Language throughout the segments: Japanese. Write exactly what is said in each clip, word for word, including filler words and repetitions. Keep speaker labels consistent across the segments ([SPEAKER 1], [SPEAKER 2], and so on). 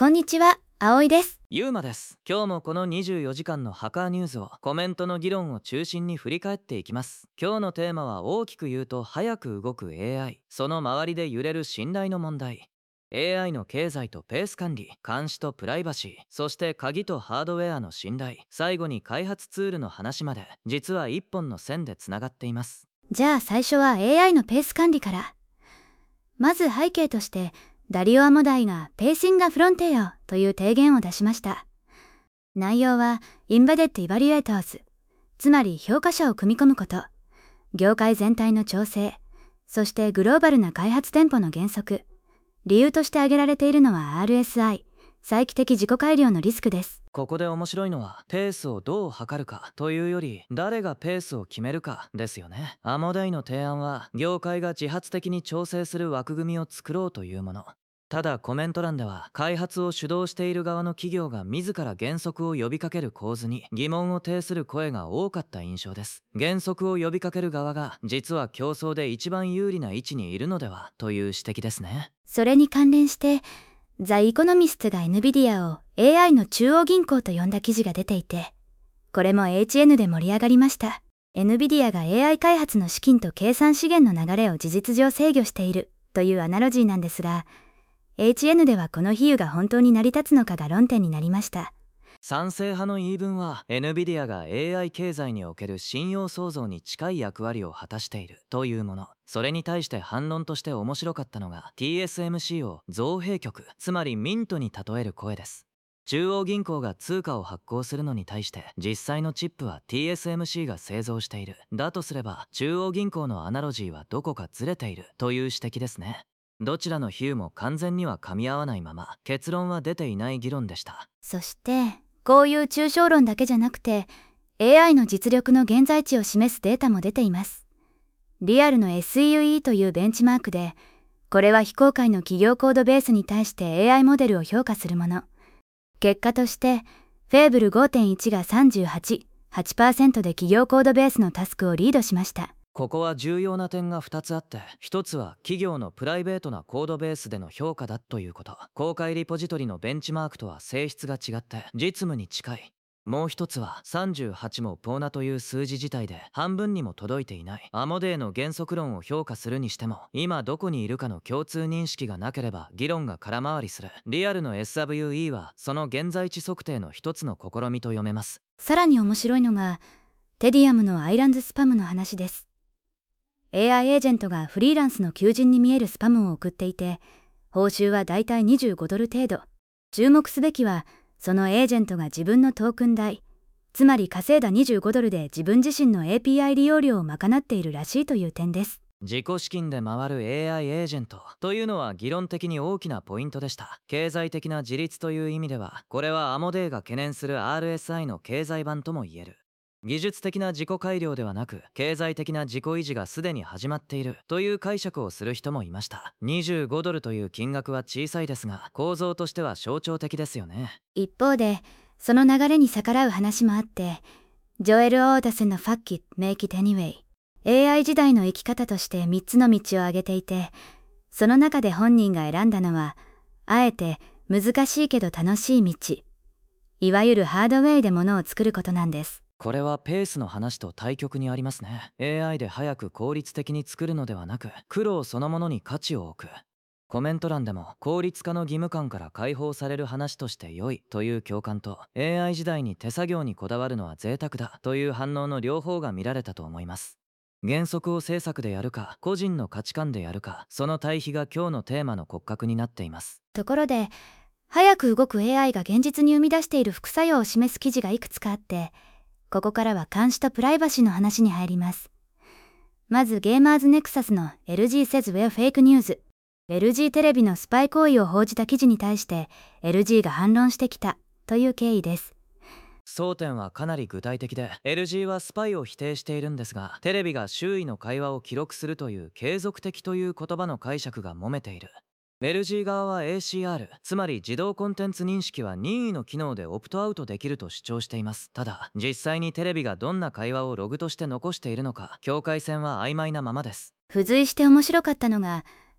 [SPEAKER 1] こんにちは、葵です。
[SPEAKER 2] ゆうまです。今日もこのにじゅうよじかんのハカーニュースをコメントの議論を中心に振り返っていきます。今日のテーマは大きく言うと早く動く エーアイ、その周りで揺れる信頼の問題。エーアイ の経済とペース管理、監視とプライバシー、そして鍵とハードウェアの信頼、最後に開発ツールの話まで、実は一本の線でつながっています。
[SPEAKER 1] じゃあ最初は エーアイ のペース管理から。まず背景として、ダリオ・アモダイがペーシング・フロンティアという提言を出しました。内容は Embedded Evaluators、つまり評価者を組み込むこと、業界全体の調整、そしてグローバルな開発テンポの原則。理由として挙げられているのは アールエスアイ、再帰的自己改良のリスクです。
[SPEAKER 2] ここで面白いのはペースをどう測るかというより誰がペースを決めるかですよね。アモダイの提案は業界が自発的に調整する枠組みを作ろうというもの。ただコメント欄では開発を主導している側の企業が自ら原則を呼びかける構図に疑問を呈する声が多かった印象です。原則を呼びかける側が実は競争で一番有利な位置にいるのではという指摘ですね。
[SPEAKER 1] それに関連してザ・イコノミストが エヌビディアを エーアイ の中央銀行と呼んだ記事が出ていて、これも エイチエヌ で盛り上がりました。エヌビディアが エーアイ 開発の資金と計算資源の流れを事実上制御しているというアナロジーなんですが、エイチエヌ ではこの比喩が本当に成り立つのかが論点になりました。
[SPEAKER 2] 賛成派の言い分は エヌビディア が エーアイ 経済における信用創造に近い役割を果たしているというもの。それに対して反論として面白かったのが ティーエスエムシー を造幣局、つまりミントに例える声です。中央銀行が通貨を発行するのに対して実際のチップは ティーエスエムシー が製造している。だとすれば中央銀行のアナロジーはどこかずれているという指摘ですね。どちらの比喩も完全には噛み合わないまま結論は出ていない議論でした。
[SPEAKER 1] そしてこういう抽象論だけじゃなくて エーアイ の実力の現在地を示すデータも出ています。リアルの エスイーユーイー というベンチマークで、これは非公開の企業コードベースに対して エーアイ モデルを評価するもの。結果としてフェーブル ごてんいち が さんじゅうはち、はちパーセント で企業コードベースのタスクをリードしました。
[SPEAKER 2] ここは重要な点がふたつあって、ひとつは企業のプライベートなコードベースでの評価だということ。公開リポジトリのベンチマークとは性質が違って実務に近い。もう一つはさんじゅうはちもポーナという数字自体で半分にも届いていない。アモデーの原則論を評価するにしても今どこにいるかの共通認識がなければ議論が空回りする。リアルの エスダブリューイー はその現在地測定の一つの試みと読めます。
[SPEAKER 1] さらに面白いのがテディアムのアイランズスパムの話です。エーアイ エージェントがフリーランスの求人に見えるスパムを送っていて、報酬はだいたいにじゅうごドル程度。注目すべきはそのエージェントが自分のトークン代、つまり稼いだにじゅうごドルで自分自身の エーピーアイ 利用料を賄っているらしいという点です。
[SPEAKER 2] 自己資金で回る エーアイ エージェントというのは議論的に大きなポイントでした。経済的な自立という意味ではこれはアモデーが懸念する アールエスアイ の経済版とも言える。技術的な自己改良ではなく経済的な自己維持がすでに始まっているという解釈をする人もいました。にじゅうごドルという金額は小さいですが構造としては象徴的ですよね。
[SPEAKER 1] 一方でその流れに逆らう話もあって、ジョエル・オーダスの Fuck It, Make It Anyway、 エーアイ 時代の生き方としてみっつの道を挙げていて、その中で本人が選んだのはあえて難しいけど楽しい道、いわゆるハードウェイで物を作ることなんです。
[SPEAKER 2] これはペースの話と対極にありますね。 エーアイ で早く効率的に作るのではなく苦労そのものに価値を置く。コメント欄でも効率化の義務感から解放される話として良いという共感と エーアイ 時代に手作業にこだわるのは贅沢だという反応の両方が見られたと思います。原則を制作でやるか個人の価値観でやるか、その対比が今日のテーマの骨格になっています。
[SPEAKER 1] ところで早く動く エーアイ が現実に生み出している副作用を示す記事がいくつかあって、ここからは監視とプライバシーの話に入ります。まずゲーマーズネクサスの エルジー says we're fake news、 エルジー テレビのスパイ行為を報じた記事に対して エルジー が反論してきたという経緯です。
[SPEAKER 2] 争点はかなり具体的で エルジー はスパイを否定しているんですが、テレビが周囲の会話を記録するという継続的という言葉の解釈が揉めている。エルジー 側は エーシーアール、 つまり自動コンテンツ認識は任意の機能でオプトアウトできると主張しています。ただ実際にテレビがどんな会話をログとして残しているのか境界線は曖昧なままです。
[SPEAKER 1] 付随して面白かったのが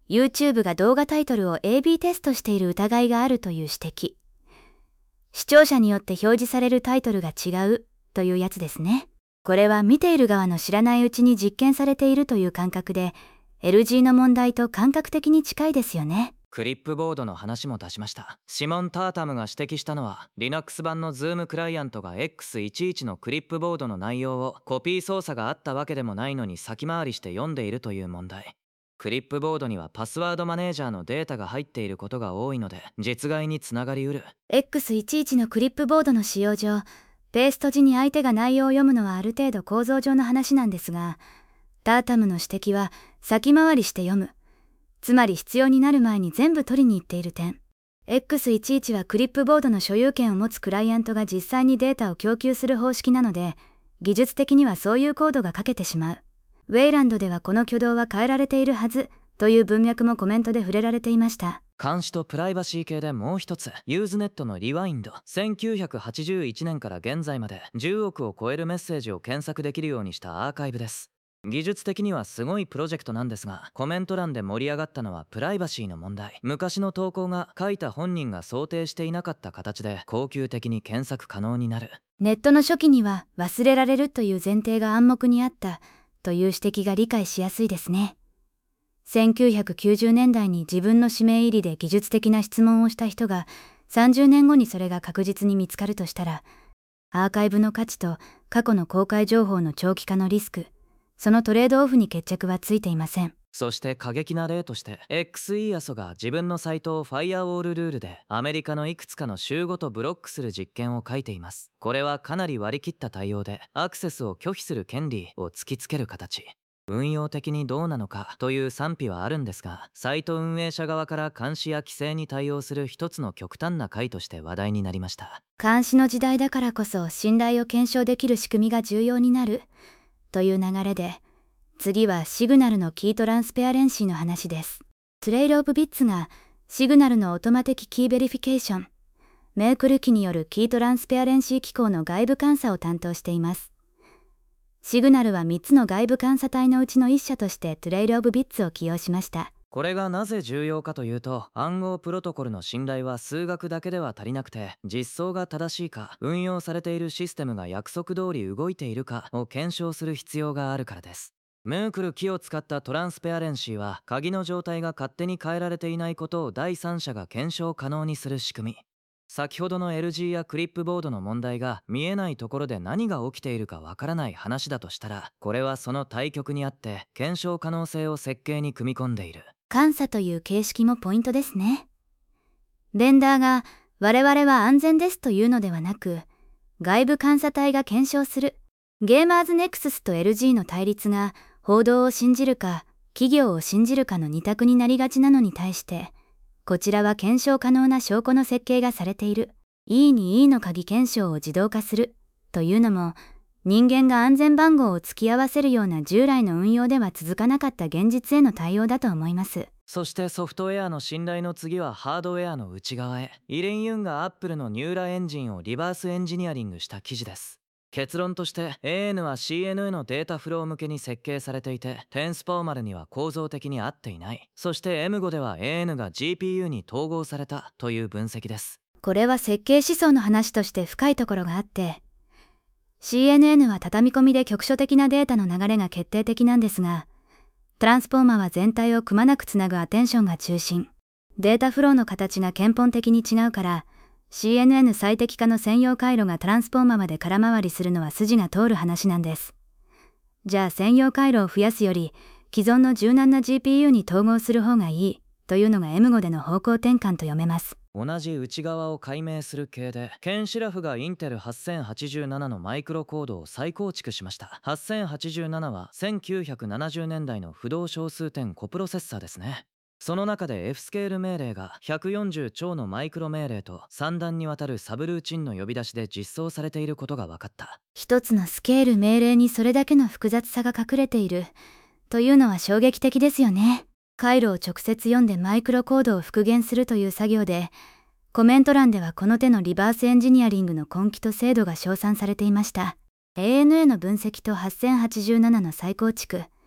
[SPEAKER 1] YouTube が動画タイトルを エービー テストしている疑いがあるという指摘。視聴者によって表示されるタイトルが違うというやつですね。これは見ている側の知らないうちに実験されているという感覚で、エルジー の問題と感覚的に近いですよね。
[SPEAKER 2] クリップボードの話も出しました。シモン・タータムが指摘したのは Linux 版の Zoom クライアントが エックスじゅういち のクリップボードの内容をコピー操作があったわけでもないのに先回りして読んでいるという問題。クリップボードにはパスワードマネージャーのデータが入っていることが多いので実害につながりうる。
[SPEAKER 1] エックスじゅういち のクリップボードの使用上、ペースト時に相手が内容を読むのはある程度構造上の話なんですが、タータムの指摘は先回りして読む、つまり必要になる前に全部取りに行っている点。 エックスじゅういち はクリップボードの所有権を持つクライアントが実際にデータを供給する方式なので、技術的にはそういうコードが書けてしまう。ウェイランドではこの挙動は変えられているはずという文脈もコメントで触れられていました。
[SPEAKER 2] 監視とプライバシー系でもう一つ、ユーズネットのリワインド。せんきゅうひゃくはちじゅういちねんから現在までじゅうおくを超えるメッセージを検索できるようにしたアーカイブです。技術的にはすごいプロジェクトなんですが、コメント欄で盛り上がったのはプライバシーの問題。昔の投稿が書いた本人が想定していなかった形で恒久的に検索可能になる。
[SPEAKER 1] ネットの初期には忘れられるという前提が暗黙にあったという指摘が理解しやすいですね。せんきゅうひゃくきゅうじゅうねんだいに自分の指名入りで技術的な質問をした人がさんじゅうねんごにそれが確実に見つかるとしたら、アーカイブの価値と過去の公開情報の長期化のリスク、そのトレードオフに決着はついていません。
[SPEAKER 2] そして過激な例として エックスイーエス が自分のサイトをファイアウォールルールでアメリカのいくつかの州ごとブロックする実験を書いています。これはかなり割り切った対応でアクセスを拒否する権利を突きつける形。運用的にどうなのかという賛否はあるんですが、サイト運営者側から監視や規制に対応する一つの極端な回として話題になりました。
[SPEAKER 1] 監視の時代だからこそ信頼を検証できる仕組みが重要になるという流れで、次はシグナルのキートランスペアレンシーの話です。トレイルオブビッツがシグナルのオートマ的キーベリフィケーション、メークル機によるキートランスペアレンシー機構の外部監査を担当しています。シグナルはみっつの外部監査体のうちのいっ社としてトレイルオブビッツを起用しました。
[SPEAKER 2] これがなぜ重要かというと、暗号プロトコルの信頼は数学だけでは足りなくて、実装が正しいか、運用されているシステムが約束通り動いているかを検証する必要があるからです。ムークルキーを使ったトランスペアレンシーは、鍵の状態が勝手に変えられていないことを第三者が検証可能にする仕組み。先ほどの エルジー やクリップボードの問題が見えないところで何が起きているかわからない話だとしたら、これはその対極にあって検証可能性を設計に組み込んでいる。
[SPEAKER 1] 監査という形式もポイントですね。ベンダーが我々は安全ですというのではなく、外部監査体が検証する。ゲーマーズネクススと エルジー の対立が報道を信じるか企業を信じるかの二択になりがちなのに対して、こちらは検証可能な証拠の設計がされている。E に E の鍵検証を自動化するというのも、人間が安全番号を突き合わせるような従来の運用では続かなかった現実への対応だと思います。
[SPEAKER 2] そしてソフトウェアの信頼の次はハードウェアの内側へ。イレン・ユンがアップルのニューラエンジンをリバースエンジニアリングした記事です。結論として エーエヌ は シーエヌエー のデータフロー向けに設計されていて、テンスポーマルには構造的に合っていない。そして エムファイブ では エーエヌ が ジーピーユー に統合されたという分析です。
[SPEAKER 1] これは設計思想の話として深いところがあって、シーエヌエヌ は畳み込みで局所的なデータの流れが決定的なんですが、トランスフォーマーは全体をくまなくつなぐアテンションが中心。データフローの形が根本的に違うから、シーエヌエヌ 最適化の専用回路がトランスフォーマーまで空回りするのは筋が通る話なんです。じゃあ専用回路を増やすより、既存の柔軟な ジーピーユー に統合する方がいいというのが エムファイブ での方向転換と読めます。
[SPEAKER 2] 同じ内側を解明する系で、ケン・シラフがインテルはっせんはちじゅうななのマイクロコードを再構築しました。はっせんはちじゅうななはせんきゅうひゃくななじゅうねんだいの不動小数点コプロセッサーですね。その中で F スケール命令がひゃくよんじゅうちょうのマイクロ命令とさん段にわたるサブルーチンの呼び出しで実装されていることが分かった。
[SPEAKER 1] 一つのスケール命令にそれだけの複雑さが隠れているというのは衝撃的ですよね。回路を直接読んでマイクロコードを復元するという作業で、コメント欄ではこの手のリバースエンジニアリングの根気と精度が称賛されていました。エーエヌエー の分析とはっせんはちじゅうななの再構築、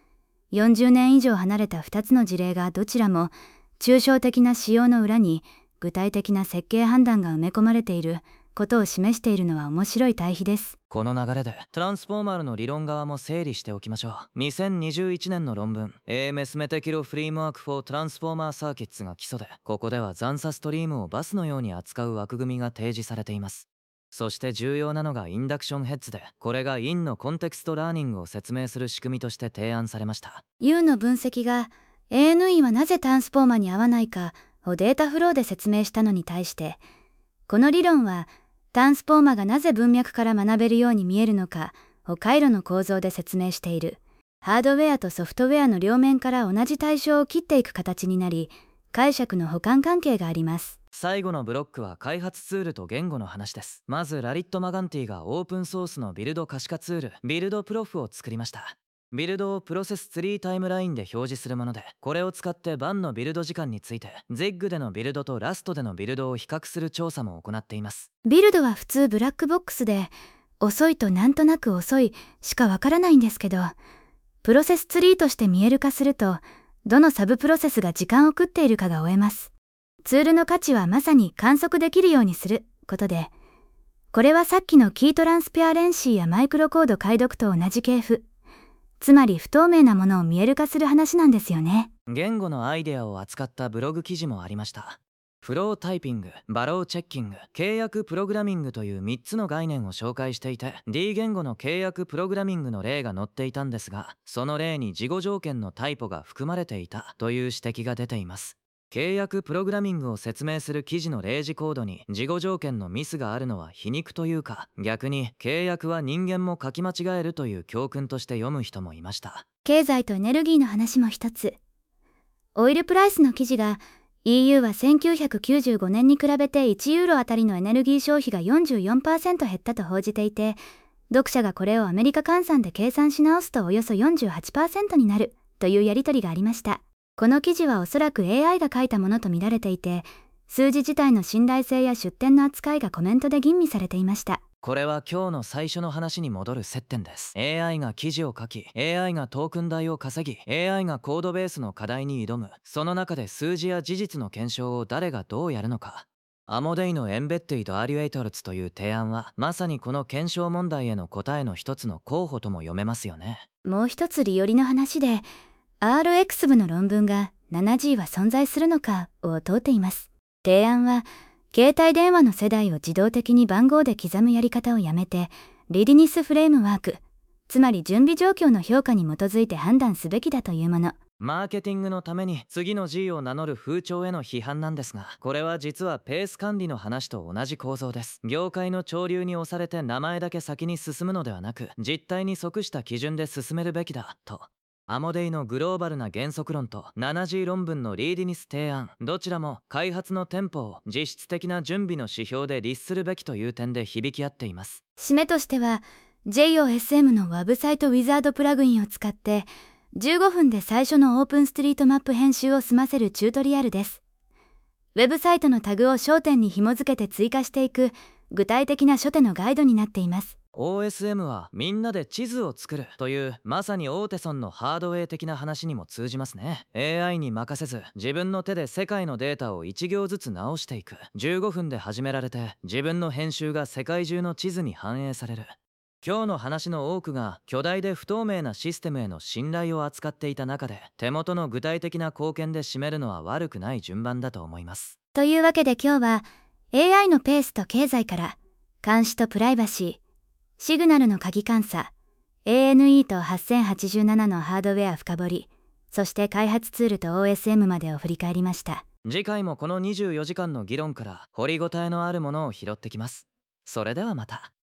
[SPEAKER 1] よんじゅうねん以上離れたふたつの事例がどちらも抽象的な仕様の裏に具体的な設計判断が埋め込まれていることを示しているのは面白い対比です。
[SPEAKER 2] この流れでトランスフォーマルの理論側も整理しておきましょう。にせんにじゅういちねんの論文 エーエムエス メテキロフレームワーク for Transformer Circuits が基礎で、ここでは残差ストリームをバスのように扱う枠組みが提示されています。そして重要なのがインダクションヘッズで、これがインのコンテクストラーニングを説明する仕組みとして提案されました。
[SPEAKER 1] U の分析が エーエヌイー はなぜトランスフォーマーに合わないかをデータフローで説明したのに対して、この理論はトランスフォーマーがなぜ文脈から学べるように見えるのかを回路の構造で説明している。ハードウェアとソフトウェアの両面から同じ対象を切っていく形になり、解釈の補完関係があります。
[SPEAKER 2] 最後のブロックは開発ツールと言語の話です。まずラリット・マガンティがオープンソースのビルド可視化ツールビルドプロフを作りました。ビルドをプロセスツリータイムラインで表示するもので、これを使ってバンのビルド時間について ゼッグ でのビルドとラストでのビルドを比較する調査も行っています。
[SPEAKER 1] ビルドは普通ブラックボックスで、遅いとなんとなく遅いしかわからないんですけど、プロセスツリーとして見える化すると、どのサブプロセスが時間を食っているかが追えます。ツールの価値はまさに観測できるようにすることで、これはさっきのキートランスペアレンシーやマイクロコード解読と同じ系譜、つまり不透明なものを見える化する話なんですよね。
[SPEAKER 2] 言語のアイデアを扱ったブログ記事もありました。フロータイピング、バローチェッキング、契約プログラミングというみっつの概念を紹介していて、 D 言語の契約プログラミングの例が載っていたんですが、その例に事後条件のタイポが含まれていたという指摘が出ています。契約プログラミングを説明する記事の例示コードに事後条件のミスがあるのは皮肉というか、逆に契約は人間も書き間違えるという教訓として読む人もいました。
[SPEAKER 1] 経済とエネルギーの話も一つ。オイルプライスの記事が イーユー はせんきゅうひゃくきゅうじゅうごねんに比べていちユーロあたりのエネルギー消費が よんじゅうよんパーセント 減ったと報じていて、読者がこれをアメリカ換算で計算し直すとおよそ よんじゅうはちパーセント になるというやり取りがありました。この記事はおそらく エーアイ が書いたものと見られていて、数字自体の信頼性や出典の扱いがコメントで吟味されていました。
[SPEAKER 2] これは今日の最初の話に戻る接点です。 エーアイ が記事を書き、 エーアイ がトークン代を稼ぎ、 エーアイ がコードベースの課題に挑む。その中で数字や事実の検証を誰がどうやるのか。アモデイのエンベッティド・アリュエイトルツという提案は、まさにこの検証問題への答えの一つの候補とも読めますよね。
[SPEAKER 1] もう一つ利よりの話で、 アールエックス 部の論文が ななジー は存在するのかを問うています。提案は携帯電話の世代を自動的に番号で刻むやり方をやめて、リディニスフレームワーク、つまり準備状況の評価に基づいて判断すべきだというもの。
[SPEAKER 2] マーケティングのために次の G を名乗る風潮への批判なんですが、これは実はペース管理の話と同じ構造です。業界の潮流に押されて名前だけ先に進むのではなく、実態に即した基準で進めるべきだと。アモデイのグローバルな原則論と ななジー 論文のリーディニス提案、どちらも開発のテンポを実質的な準備の指標で律するべきという点で響き合っています。
[SPEAKER 1] 締めとしては ジェイオーエスエム のウェブサイトウィザードプラグインを使ってじゅうごふんで最初のオープンストリートマップ編集を済ませるチュートリアルです。ウェブサイトのタグを焦点に紐付けて追加していく具体的な初手のガイドになっています。
[SPEAKER 2] オーエスエム はみんなで地図を作るというまさにオーテソンのハードウェア的な話にも通じますね。 エーアイ に任せず自分の手で世界のデータをいち行ずつ直していく。じゅうごふんで始められて自分の編集が世界中の地図に反映される。今日の話の多くが巨大で不透明なシステムへの信頼を扱っていた中で、手元の具体的な貢献で占めるのは悪くない順番だと思います。
[SPEAKER 1] というわけで今日は エーアイ のペースと経済から監視とプライバシー、シグナルの鍵監査、エーエヌイー とはっせんはちじゅうななのハードウェア深掘り、そして開発ツールと オーエスエム までを振り返りました。
[SPEAKER 2] 次回もこのにじゅうよじかんの議論から掘りごたえのあるものを拾ってきます。それではまた。